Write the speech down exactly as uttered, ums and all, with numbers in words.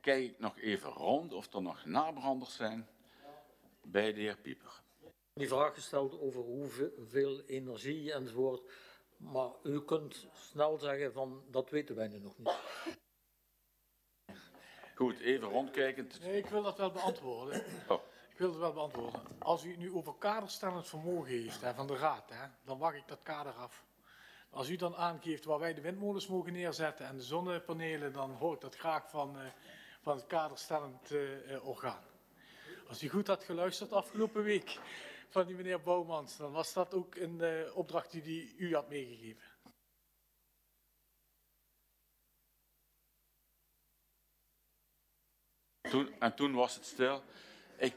kijk ik nog even rond of er nog nabranders zijn bij de heer Pieper. Die vraag gesteld over hoeveel energie enzovoort, maar u kunt snel zeggen van dat weten wij nu nog niet. Goed, even rondkijkend. Nee, ik wil dat wel beantwoorden. Oh. Ik wil het wel beantwoorden. Als u het nu over kaderstellend vermogen heeft hè, van de raad, hè, dan wacht ik dat kader af. Als u dan aangeeft waar wij de windmolens mogen neerzetten en de zonnepanelen, dan hoor ik dat graag van, uh, van het kaderstellend uh, orgaan. Als u goed had geluisterd afgelopen week van die meneer Bouwmans, dan was dat ook een uh, opdracht die, die u had meegegeven. Toen, en toen was het stil.